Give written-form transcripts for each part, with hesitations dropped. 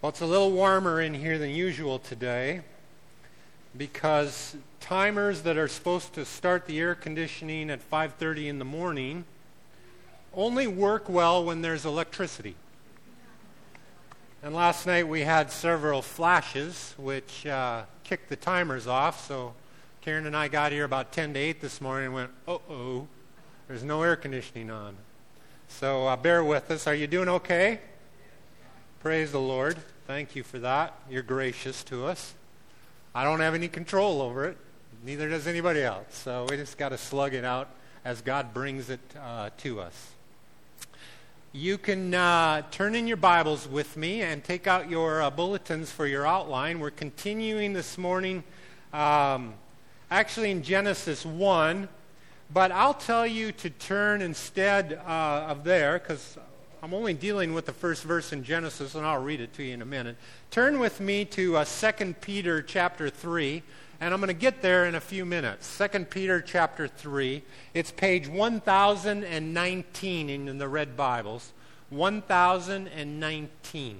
Well, it's a little warmer in here than usual today because timers that are supposed to start the air conditioning at 5:30 in the morning only work well when there's electricity. And last night we had several flashes which kicked the timers off, so Karen and I got here about 10 to 8 this morning and went, uh-oh, there's no air conditioning on. So bear with us. Are you doing okay? Praise the Lord. Thank you for that. You're gracious to us. I don't have any control over it. Neither does anybody else. So we just got to slug it out as God brings it to us. You can turn in your Bibles with me and take out your bulletins for your outline. We're continuing this morning actually in Genesis 1. But I'll tell you to turn instead of there, because I'm only dealing with the first verse in Genesis, and I'll read it to you in a minute. Turn with me to 2 Peter chapter 3, and I'm going to get there in a few minutes. 2 Peter chapter 3. It's page 1019 in the red Bibles. 1019.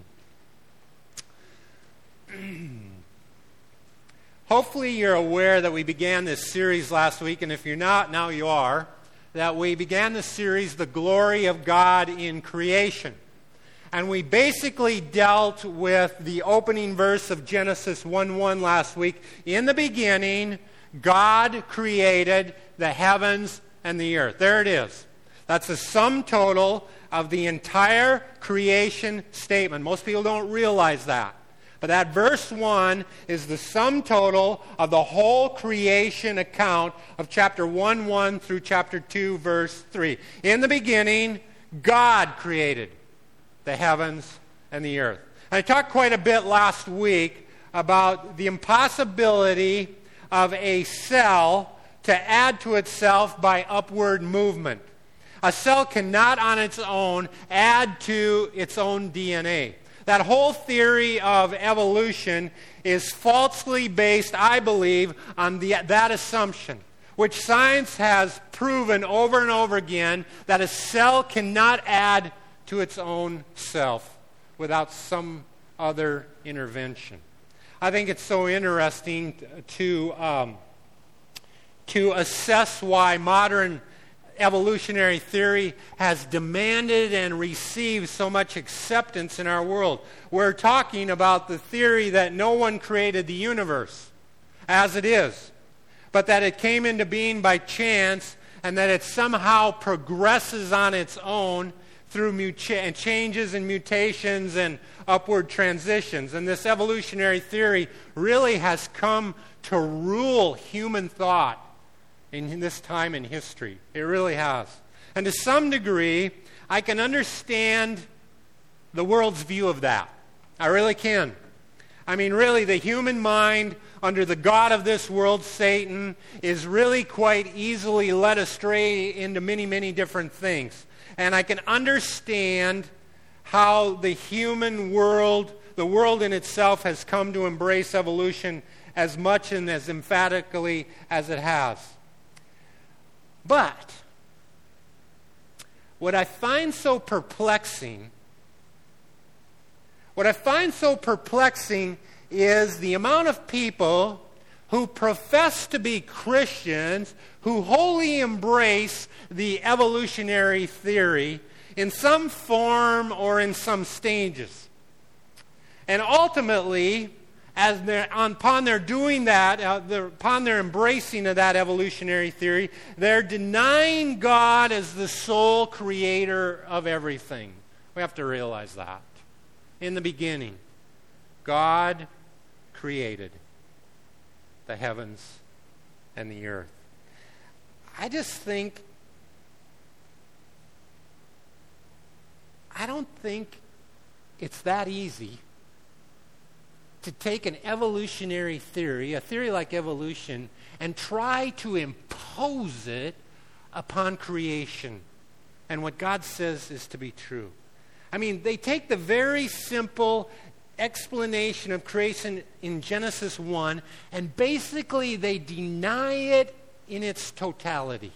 Hopefully you're aware that we began this series last week, and if you're not, now you are, that we began this series, The Glory of God in Creation. And we basically dealt with the opening verse of Genesis 1:1 last week. In the beginning, God created the heavens and the earth. There it is. That's the sum total of the entire creation statement. Most people don't realize that. But that verse 1 is the sum total of the whole creation account of chapter 1:1 through chapter 2, verse 3. In the beginning, God created the heavens and the earth. And I talked quite a bit last week about the impossibility of a cell to add to itself by upward movement. A cell cannot on its own add to its own DNA. That whole theory of evolution is falsely based, I believe, on that assumption, which science has proven over and over again, that a cell cannot add to its own self without some other intervention. I think it's so interesting to assess why modern evolutionary theory has demanded and received so much acceptance in our world. We're talking about the theory that no one created the universe as it is, but that it came into being by chance and that it somehow progresses on its own through changes and mutations and upward transitions. And this evolutionary theory really has come to rule human thought in this time in history. It really has. And to some degree, I can understand the world's view of that. I really can. I mean, really, the human mind under the god of this world, Satan, is really quite easily led astray into many, many different things. And I can understand how the human world, the world in itself, has come to embrace evolution as much and as emphatically as it has. But what I find so perplexing is the amount of people who profess to be Christians who wholly embrace the evolutionary theory in some form or in some stages. And ultimately, upon their doing that, upon their embracing of that evolutionary theory, they're denying God as the sole creator of everything. We have to realize that. In the beginning, God created the heavens and the earth. I don't think it's that easy to take an evolutionary theory, a theory like evolution, and try to impose it upon creation and what God says is to be true. I mean, they take the very simple explanation of creation in Genesis 1, and basically they deny it in its totality.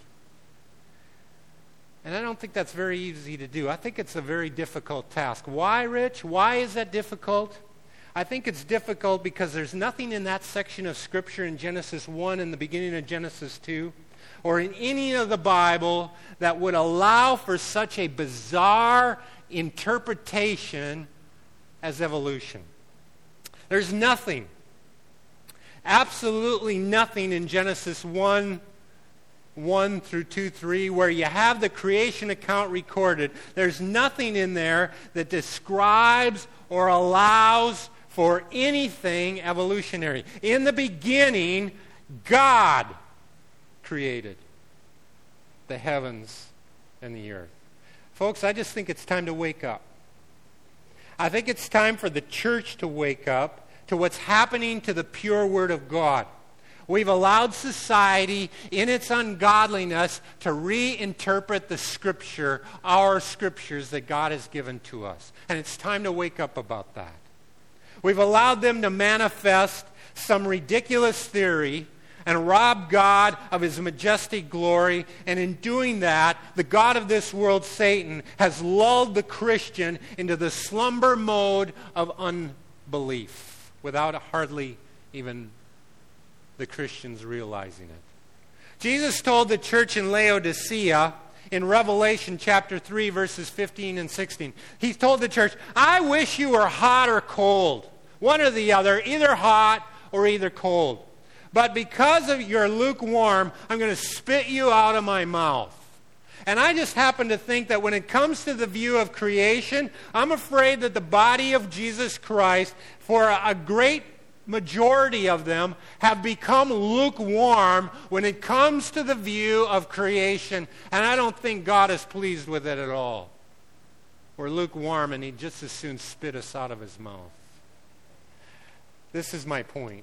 And I don't think that's very easy to do. I think it's a very difficult task. Why, Rich? Why is that difficult? I think it's difficult because there's nothing in that section of Scripture in Genesis 1 and the beginning of Genesis 2 or in any of the Bible that would allow for such a bizarre interpretation as evolution. There's nothing, absolutely nothing in Genesis 1 through 2:3 where you have the creation account recorded. There's nothing in there that describes or allows for anything evolutionary. In the beginning, God created the heavens and the earth. Folks, I just think it's time to wake up. I think it's time for the church to wake up to what's happening to the pure Word of God. We've allowed society, in its ungodliness, to reinterpret the Scripture, our Scriptures that God has given to us. And it's time to wake up about that. We've allowed them to manifest some ridiculous theory and rob God of His majestic glory. And in doing that, the god of this world, Satan, has lulled the Christian into the slumber mode of unbelief without hardly even the Christians realizing it. Jesus told the church in Laodicea in Revelation chapter 3, verses 15 and 16, He told the church, I wish you were hot or cold, one or the other, either hot or either cold. But because of you're lukewarm, I'm going to spit you out of my mouth. And I just happen to think that when it comes to the view of creation, I'm afraid that the body of Jesus Christ, for a great majority of them, have become lukewarm when it comes to the view of creation. And I don't think God is pleased with it at all. We're lukewarm and He'd just as soon spit us out of His mouth. This is my point.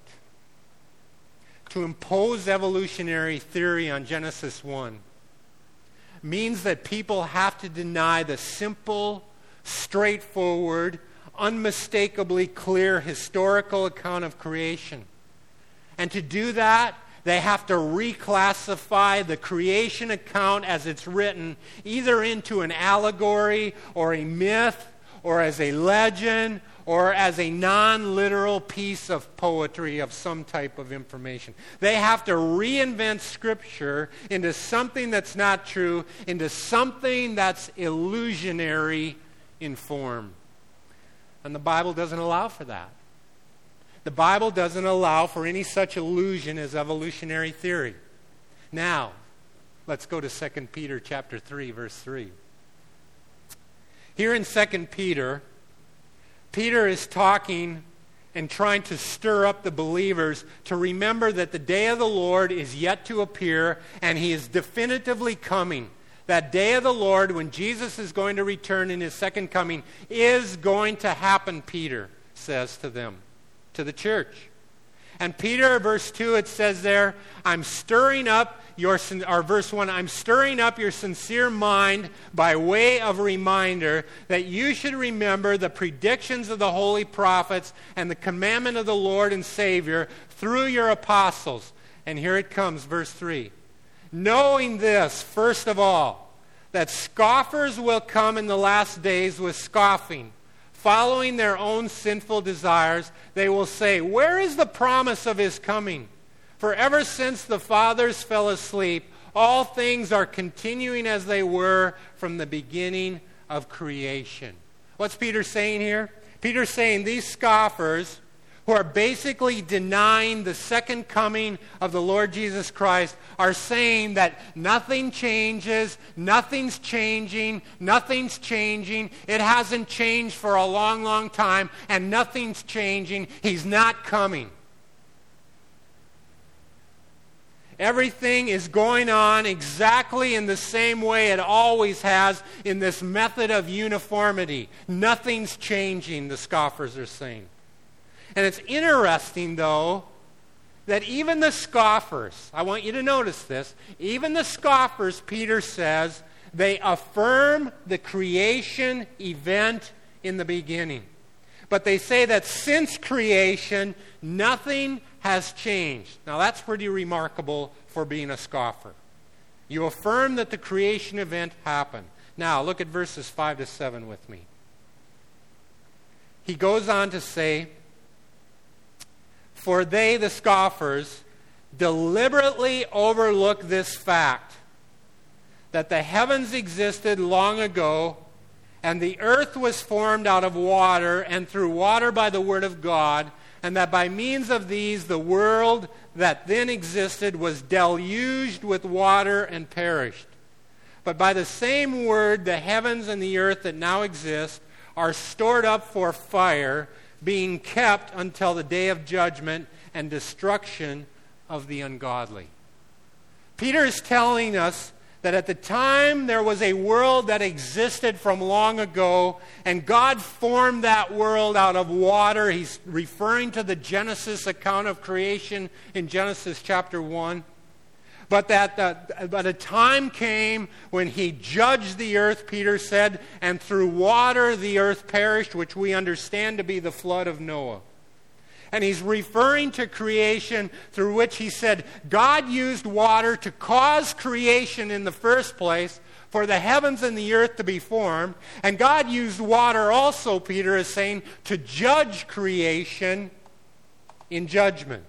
To impose evolutionary theory on Genesis 1 means that people have to deny the simple, straightforward, unmistakably clear historical account of creation. And to do that, they have to reclassify the creation account as it's written either into an allegory or a myth or as a legend or as a non-literal piece of poetry of some type of information. They have to reinvent Scripture into something that's not true, into something that's illusionary in form. And the Bible doesn't allow for that. The Bible doesn't allow for any such illusion as evolutionary theory. Now, let's go to 2 Peter chapter 3, verse 3. Here in 2 Peter, Peter is talking and trying to stir up the believers to remember that the day of the Lord is yet to appear and He is definitively coming. That day of the Lord, when Jesus is going to return in His second coming, is going to happen, Peter says to them, to the church. And Peter, verse 2, it says there, I'm stirring up your, or verse 1, I'm stirring up your sincere mind by way of reminder that you should remember the predictions of the holy prophets and the commandment of the Lord and Savior through your apostles. And here it comes, verse 3. Knowing this, first of all, that scoffers will come in the last days with scoffing, following their own sinful desires. They will say, where is the promise of His coming? For ever since the fathers fell asleep, all things are continuing as they were from the beginning of creation. What's Peter saying here? Peter's saying these scoffers, who are basically denying the second coming of the Lord Jesus Christ, are saying that nothing changes, nothing's changing, it hasn't changed for a long, long time, and nothing's changing. He's not coming. Everything is going on exactly in the same way it always has in this method of uniformity. Nothing's changing, the scoffers are saying. And it's interesting, though, that even the scoffers, I want you to notice this, even the scoffers, Peter says, they affirm the creation event in the beginning. But they say that since creation, nothing has changed. Now that's pretty remarkable for being a scoffer. You affirm that the creation event happened. Now look at verses 5 to 7 with me. He goes on to say, For they, the scoffers, deliberately overlook this fact, that the heavens existed long ago, and the earth was formed out of water, and through water by the word of God, and that by means of these the world that then existed was deluged with water and perished. But by the same word the heavens and the earth that now exist are stored up for fire, being kept until the day of judgment and destruction of the ungodly. Peter is telling us that at the time there was a world that existed from long ago, and God formed that world out of water. He's referring to the Genesis account of creation in Genesis chapter 1. But a time came when he judged the earth, Peter said, and through water the earth perished, which we understand to be the flood of Noah. And he's referring to creation, through which he said God used water to cause creation in the first place, for the heavens and the earth to be formed. And God used water also, Peter is saying, to judge creation in judgment.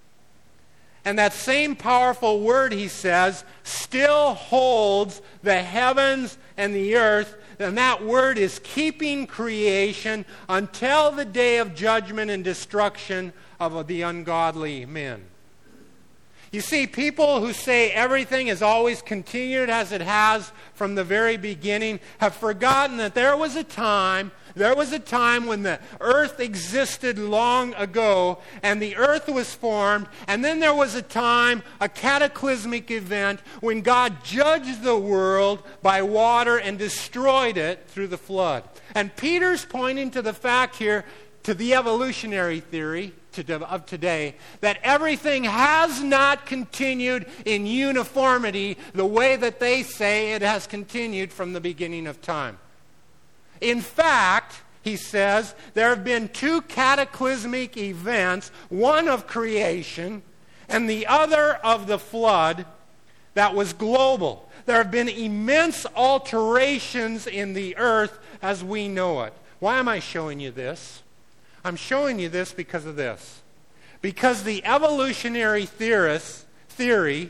And that same powerful word, he says, still holds the heavens and the earth. And that word is keeping creation until the day of judgment and destruction of the ungodly men. You see, people who say everything has always continued as it has from the very beginning have forgotten that there was a time when the earth existed long ago, and the earth was formed, and then there was a time, a cataclysmic event, when God judged the world by water and destroyed it through the flood. And Peter's pointing to the fact here, to the evolutionary theory of today, that everything has not continued in uniformity the way that they say it has continued from the beginning of time. In fact, he says, there have been two cataclysmic events, one of creation and the other of the flood that was global. There have been immense alterations in the earth as we know it. Why am I showing you this? I'm showing you this because of this. Because the evolutionary theory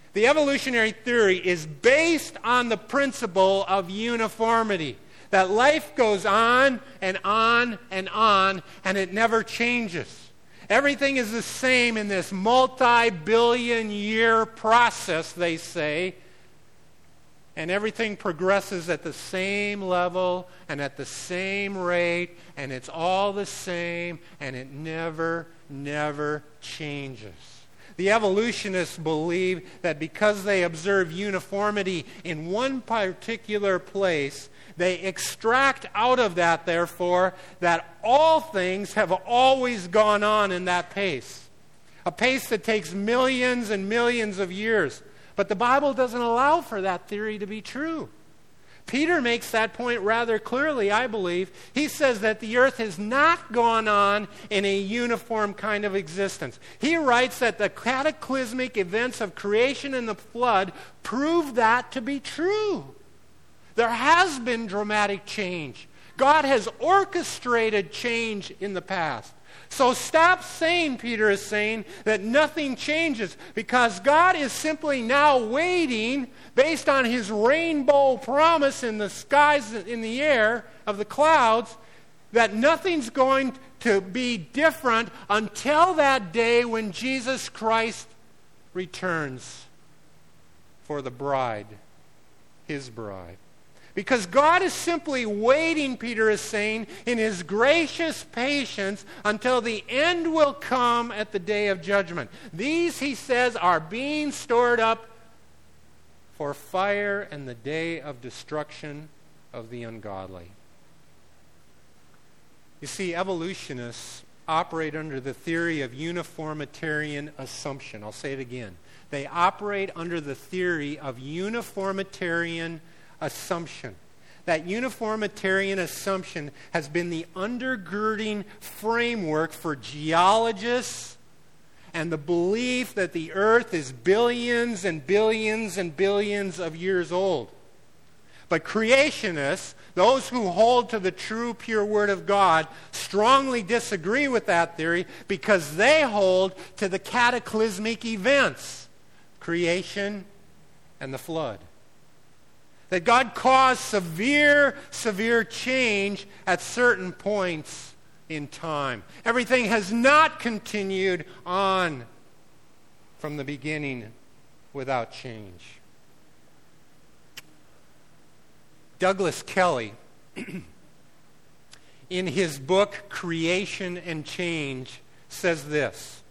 is based on the principle of uniformity. That life goes on and on and on, and it never changes. Everything is the same in this multi-billion-year process, they say, and everything progresses at the same level and at the same rate, and it's all the same, and it never changes. The evolutionists believe that because they observe uniformity in one particular place, they extract out of that, therefore, that all things have always gone on in that pace. A pace that takes millions and millions of years. But the Bible doesn't allow for that theory to be true. Peter makes that point rather clearly, I believe. He says that the earth has not gone on in a uniform kind of existence. He writes that the cataclysmic events of creation and the flood prove that to be true. There has been dramatic change. God has orchestrated change in the past. So stop saying, Peter is saying, that nothing changes, because God is simply now waiting, based on his rainbow promise in the skies, in the air of the clouds, that nothing's going to be different until that day when Jesus Christ returns for the bride, his bride. Because God is simply waiting, Peter is saying, in his gracious patience until the end will come at the day of judgment. These, he says, are being stored up for fire and the day of destruction of the ungodly. You see, evolutionists operate under the theory of uniformitarian assumption. I'll say it again. They operate under the theory of uniformitarian assumption. That uniformitarian assumption has been the undergirding framework for geologists and the belief that the earth is billions and billions and billions of years old. But creationists, those who hold to the true, pure Word of God, strongly disagree with that theory because they hold to the cataclysmic events, creation and the flood. That God caused severe, severe change at certain points in time. Everything has not continued on from the beginning without change. Douglas Kelly, in his book Creation and Change, says this: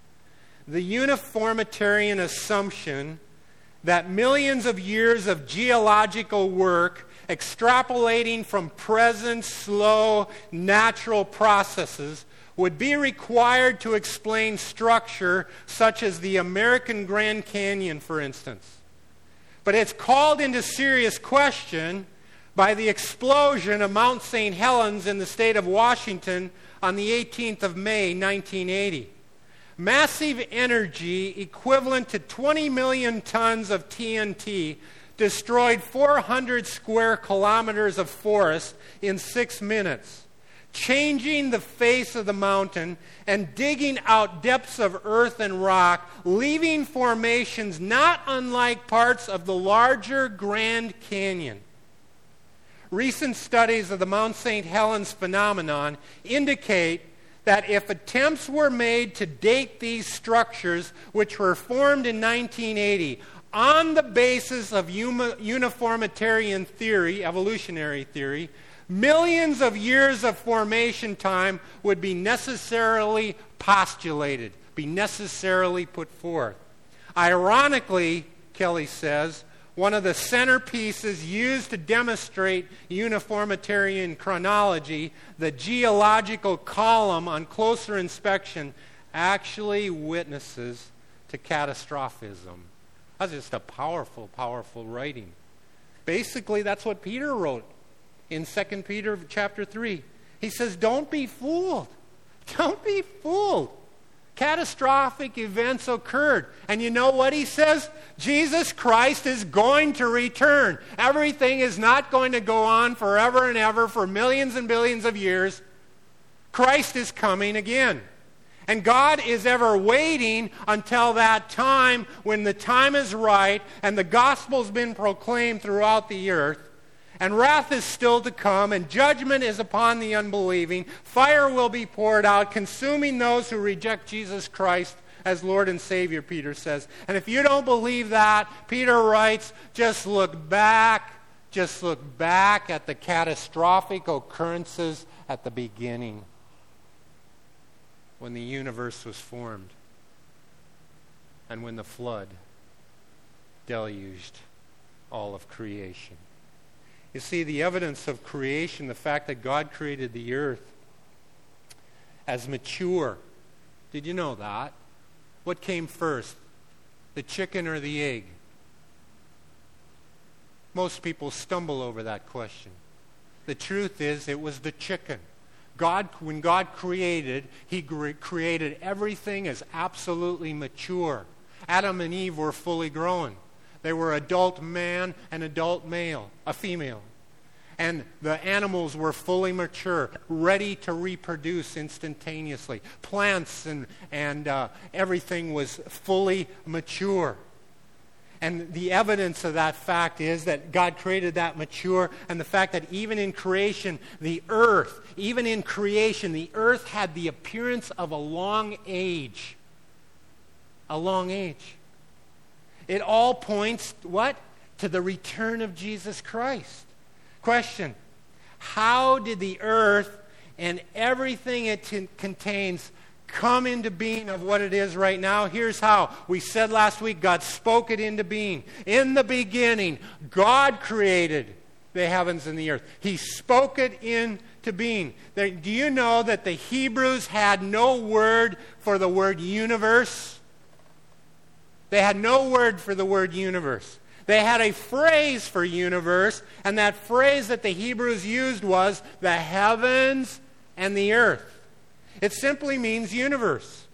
the uniformitarian assumption that millions of years of geological work extrapolating from present slow natural processes would be required to explain structure such as the American Grand Canyon, for instance. But it's called into serious question by the explosion of Mount St. Helens in the state of Washington on the 18th of May, 1980. Massive energy equivalent to 20 million tons of TNT destroyed 400 square kilometers of forest in 6 minutes, changing the face of the mountain and digging out depths of earth and rock, leaving formations not unlike parts of the larger Grand Canyon. Recent studies of the Mount St. Helens phenomenon indicate that if attempts were made to date these structures, which were formed in 1980, on the basis of uniformitarian theory, evolutionary theory, millions of years of formation time would be necessarily postulated, be necessarily put forth. Ironically, Kelly says, one of the centerpieces used to demonstrate uniformitarian chronology, the geological column on closer inspection, actually witnesses to catastrophism. That's just a powerful, powerful writing. Basically, that's what Peter wrote in 2 Peter chapter 3. He says, don't be fooled. Don't be fooled. Catastrophic events occurred. And you know what he says? Jesus Christ is going to return. Everything is not going to go on forever and ever for millions and billions of years. Christ is coming again. And God is ever waiting until that time when the time is right and the gospel's been proclaimed throughout the earth. And wrath is still to come, and judgment is upon the unbelieving. Fire will be poured out, consuming those who reject Jesus Christ as Lord and Savior, Peter says. And if you don't believe that, Peter writes, just look back at the catastrophic occurrences at the beginning, when the universe was formed, and when the flood deluged all of creation. You see, the evidence of creation, the fact that God created the earth as mature. Did you know that? What came first, the chicken or the egg? Most people stumble over that question. The truth is, it was the chicken. When God created, He created everything as absolutely mature. Adam and Eve were fully grown. They were adult man and adult male, a female. And the animals were fully mature, ready to reproduce instantaneously. Plants and everything was fully mature. And the evidence of that fact is that God created that mature, and the fact that even in creation, the earth had the appearance of a long age. A long age. It all points, what? To the return of Jesus Christ. Question: how did the earth and everything it contains come into being of what it is right now? Here's how. We said last week, God spoke it into being. In the beginning, God created the heavens and the earth. He spoke it into being. Do you know that the Hebrews had no word for the word universe? They had no word for the word universe. They had a phrase for universe, and that phrase that the Hebrews used was the heavens and the earth. It simply means universe.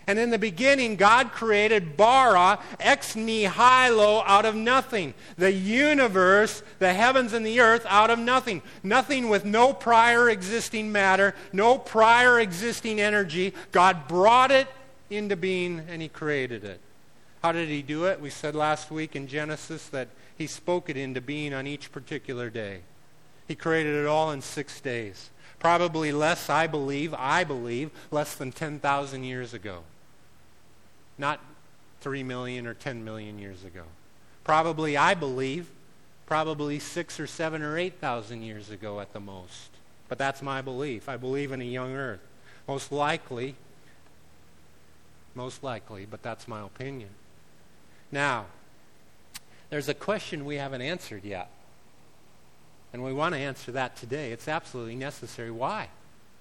And in the beginning, God created bara ex nihilo, out of nothing. The universe, the heavens and the earth, out of nothing. Nothing with no prior existing matter, no prior existing energy. God brought it into being and he created it. How did he do it? We said last week in Genesis that he spoke it into being on each particular day. He created it all in 6 days. Probably less, I believe, less than 10,000 years ago. Not 3 million or 10 million years ago. Probably, I believe, 6 or 7 or 8,000 years ago at the most. But that's my belief. I believe in a young earth. Most likely, but that's my opinion. Now, there's a question we haven't answered yet. And we want to answer that today. It's absolutely necessary. Why?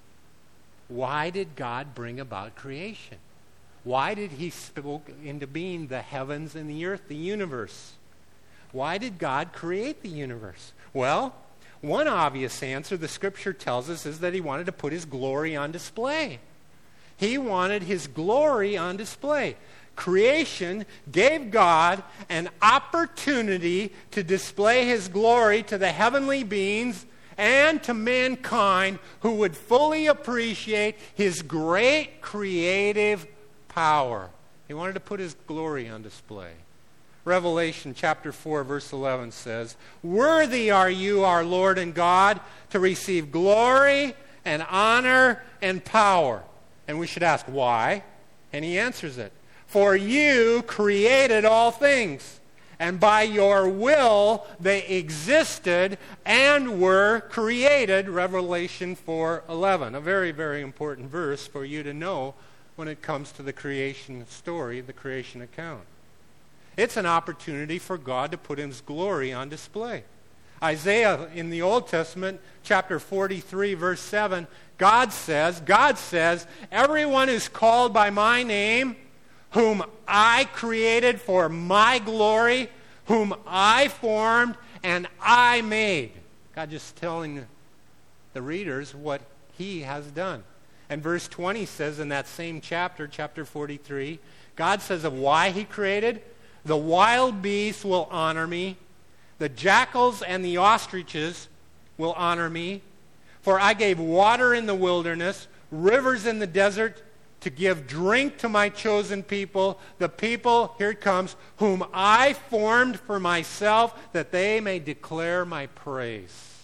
Why did God bring about creation? Why did he spoke into being the heavens and the earth, the universe? Why did God create the universe? Well, one obvious answer the Scripture tells us is that he wanted to put his glory on display. He wanted his glory on display. Creation gave God an opportunity to display his glory to the heavenly beings and to mankind who would fully appreciate his great creative power. He wanted to put his glory on display. Revelation chapter 4, verse 11 says, "Worthy are you, our Lord and God, to receive glory and honor and power." And we should ask, why? And he answers it. "For you created all things, and by your will they existed and were created." Revelation 4:11. A very, very important verse for you to know when it comes to the creation story, the creation account. It's an opportunity for God to put his glory on display. Isaiah in the Old Testament, chapter 43, verse 7, God says, "Everyone who's called by my name, whom I created for my glory, whom I formed and I made." God just telling the readers what he has done. And verse 20 says in that same chapter, chapter 43, God says of why he created, "The wild beasts will honor me, the jackals and the ostriches will honor me, for I gave water in the wilderness, rivers in the desert, to give drink to my chosen people, the people," here it comes, "whom I formed for myself, that they may declare my praise."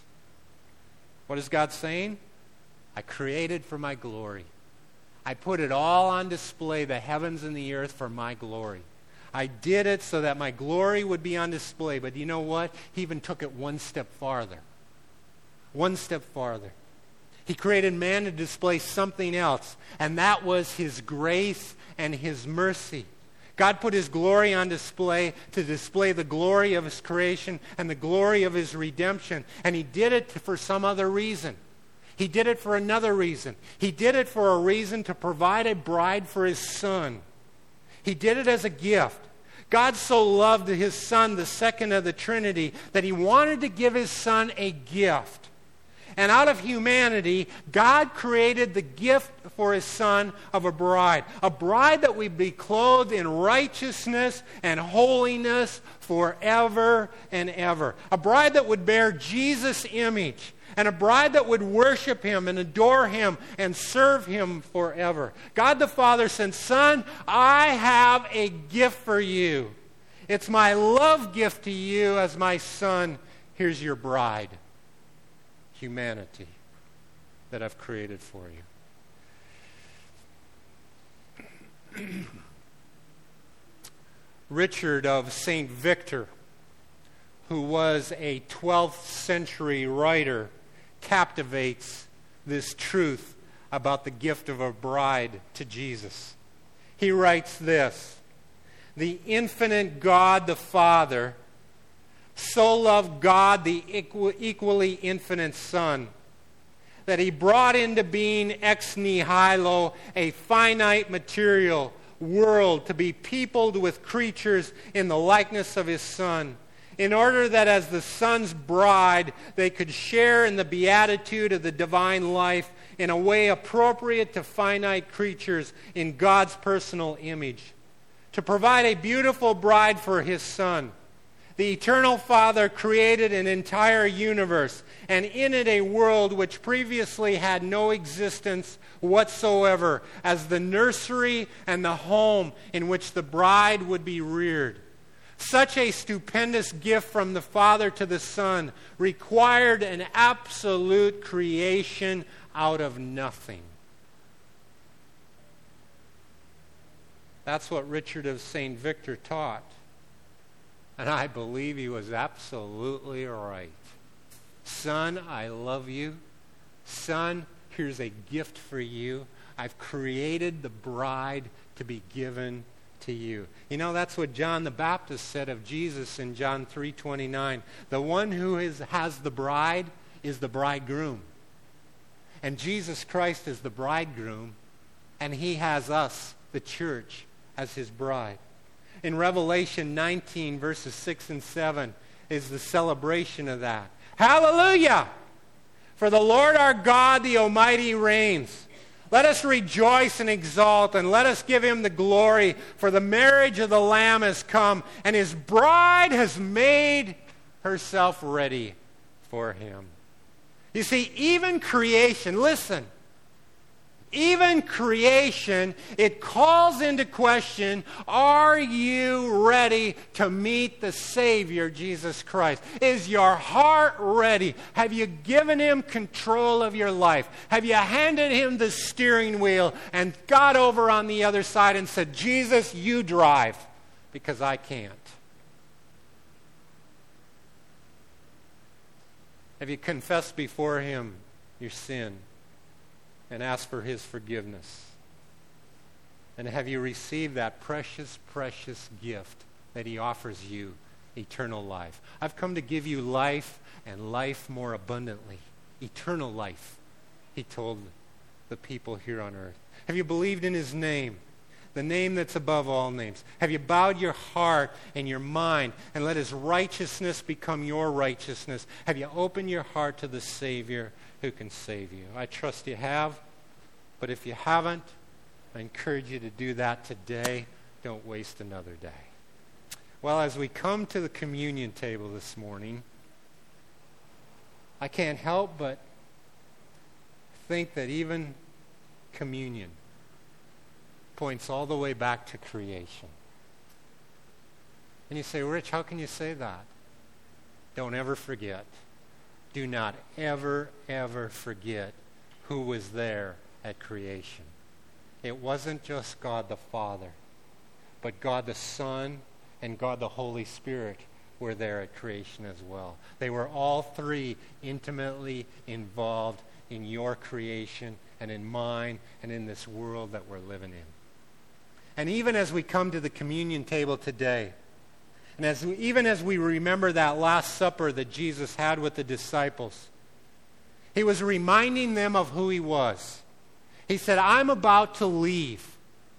What is God saying? I created for my glory. I put it all on display, the heavens and the earth, for my glory. I did it so that my glory would be on display. But you know what? He even took it one step farther. One step farther. He created man to display something else, and that was his grace and his mercy. God put his glory on display to display the glory of his creation and the glory of his redemption. And he did it for some other reason. He did it for another reason. He did it for a reason to provide a bride for his son. He did it as a gift. God so loved his son, the second of the Trinity, that he wanted to give his son a gift. And out of humanity, God created the gift for his son of a bride that would be clothed in righteousness and holiness forever and ever. A bride that would bear Jesus' image, and a bride that would worship him and adore him and serve him forever. God the Father said, "Son, I have a gift for you. It's my love gift to you as my son. Here's your bride, humanity, that I've created for you." Richard of St. Victor, who was a 12th century writer, captivates this truth about the gift of a bride to Jesus. He writes this: "The infinite God the Father so loved God the equally infinite Son that he brought into being ex nihilo a finite material world to be peopled with creatures in the likeness of his Son, in order that as the Son's bride they could share in the beatitude of the divine life in a way appropriate to finite creatures in God's personal image, to provide a beautiful bride for his Son. The eternal Father created an entire universe, and in it a world which previously had no existence whatsoever, as the nursery and the home in which the bride would be reared. Such a stupendous gift from the Father to the Son required an absolute creation out of nothing. That's what Richard of St. Victor taught. And I believe he was absolutely right. Son, I love you. Son, here's a gift for you. I've created the bride to be given to you. You know, that's what John the Baptist said of Jesus in John 3:29. The one who has the bride is the bridegroom. And Jesus Christ is the bridegroom, and he has us, the church, as his bride. In Revelation 19, verses 6 and 7, is the celebration of that. Hallelujah! For the Lord our God, the Almighty, reigns. Let us rejoice and exult, and let us give him the glory, for the marriage of the Lamb has come, and his bride has made herself ready for him. You see, even creation, listen, even creation, it calls into question, are you ready to meet the Savior, Jesus Christ? Is your heart ready? Have you given him control of your life? Have you handed him the steering wheel and got over on the other side and said, Jesus, you drive, because I can't? Have you confessed before him your sin and ask for his forgiveness? And have you received that precious, precious gift that he offers you, eternal life? I've come to give you life and life more abundantly. Eternal life, he told the people here on earth. Have you believed in his name, the name that's above all names? Have you bowed your heart and your mind and let his righteousness become your righteousness? Have you opened your heart to the Savior who can save you? I trust you have, but if you haven't, I encourage you to do that today. Don't waste another day. Well, as we come to the communion table this morning, I can't help but think that even communion points all the way back to creation. And you say, Rich, how can you say that? Don't ever forget. Do not ever, ever forget who was there at creation. It wasn't just God the Father, but God the Son and God the Holy Spirit were there at creation as well. They were all three intimately involved in your creation and in mine and in this world that we're living in. And even as we come to the communion table today, and even as we remember that Last Supper that Jesus had with the disciples, he was reminding them of who he was. He said, I'm about to leave,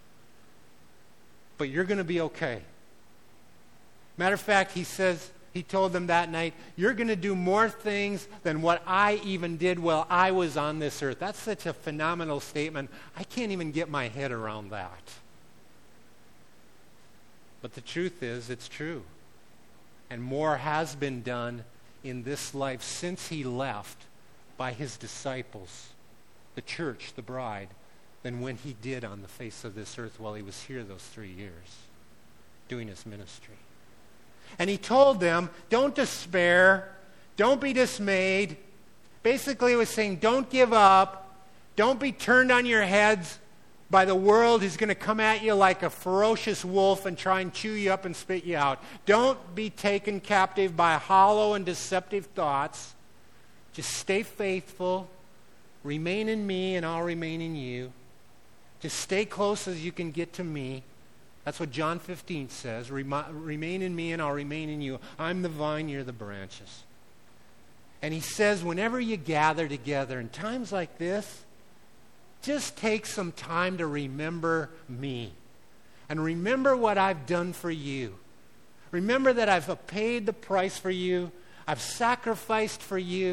but you're going to be okay. Matter of fact, he told them that night, you're going to do more things than what I even did while I was on this earth. That's such a phenomenal statement. I can't even get my head around that. But the truth is, it's true. And more has been done in this life since he left by his disciples, the church, the bride, than when he did on the face of this earth while he was here those 3 years doing his ministry. And he told them, don't despair, don't be dismayed. Basically, he was saying, don't give up, don't be turned on your heads by the world who's going to come at you like a ferocious wolf and try and chew you up and spit you out. Don't be taken captive by hollow and deceptive thoughts. Just stay faithful. Remain in me and I'll remain in you. Just stay close as you can get to me. That's what John 15 says. Remain in me and I'll remain in you. I'm the vine, you're the branches. And he says, whenever you gather together in times like this, just take some time to remember me. And remember what I've done for you. Remember that I've paid the price for you. I've sacrificed for you.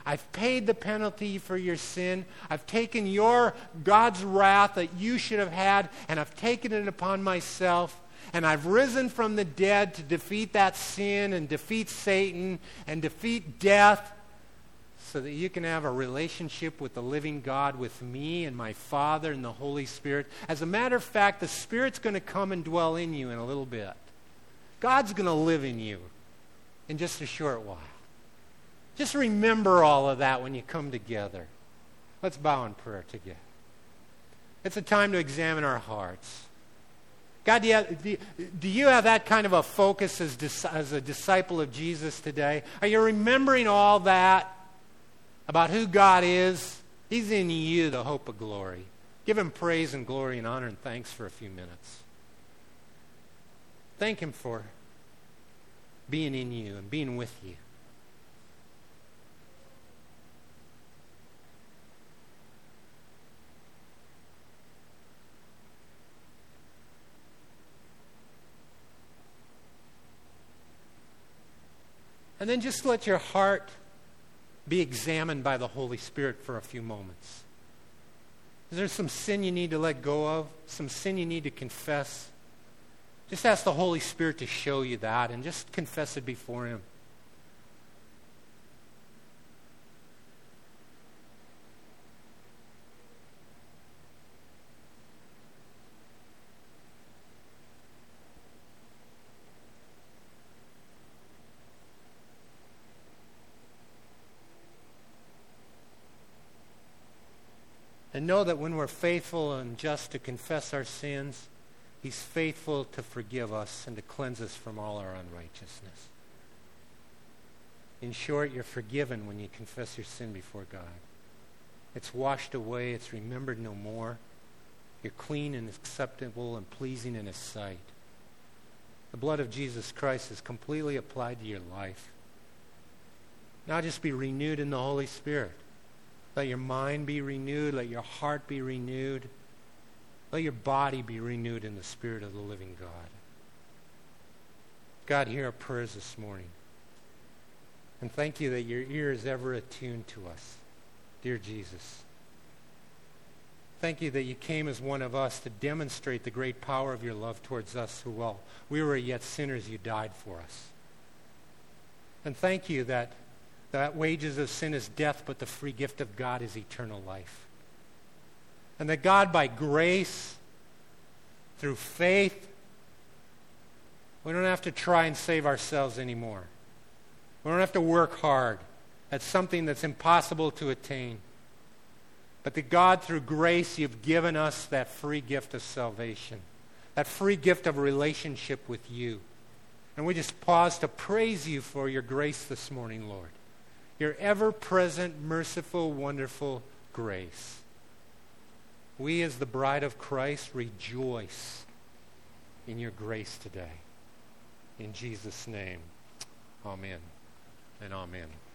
I've paid the penalty for your sin. I've taken God's wrath that you should have had, and I've taken it upon myself. And I've risen from the dead to defeat that sin and defeat Satan and defeat death so that you can have a relationship with the living God, with me and my Father and the Holy Spirit. As a matter of fact, the Spirit's going to come and dwell in you in a little bit. God's going to live in you in just a short while. Just remember all of that when you come together. Let's bow in prayer together. It's a time to examine our hearts. God, do you have that kind of a focus as a disciple of Jesus today? Are you remembering all that about who God is? He's in you, the hope of glory. Give him praise and glory and honor and thanks for a few minutes. Thank him for being in you and being with you. And then just let your heart be examined by the Holy Spirit for a few moments. Is there some sin you need to let go of? Some sin you need to confess? Just ask the Holy Spirit to show you that and just confess it before him. And know that when we're faithful and just to confess our sins, he's faithful to forgive us and to cleanse us from all our unrighteousness. In short, you're forgiven when you confess your sin before God. It's washed away. It's remembered no more. You're clean and acceptable and pleasing in his sight. The blood of Jesus Christ is completely applied to your life. Now just be renewed in the Holy Spirit. Let your mind be renewed. Let your heart be renewed. Let your body be renewed in the Spirit of the living God. God, hear our prayers this morning. And thank you that your ear is ever attuned to us, dear Jesus. Thank you that you came as one of us to demonstrate the great power of your love towards us who, while we were yet sinners, you died for us. And thank you that wages of sin is death, but the free gift of God is eternal life. And that God, by grace, through faith, we don't have to try and save ourselves anymore. We don't have to work hard at something that's impossible to attain. But that God, through grace, you've given us that free gift of salvation, that free gift of relationship with you. And we just pause to praise you for your grace this morning, Lord. Your ever-present, merciful, wonderful grace. We, as the bride of Christ, rejoice in your grace today. In Jesus' name, amen and amen.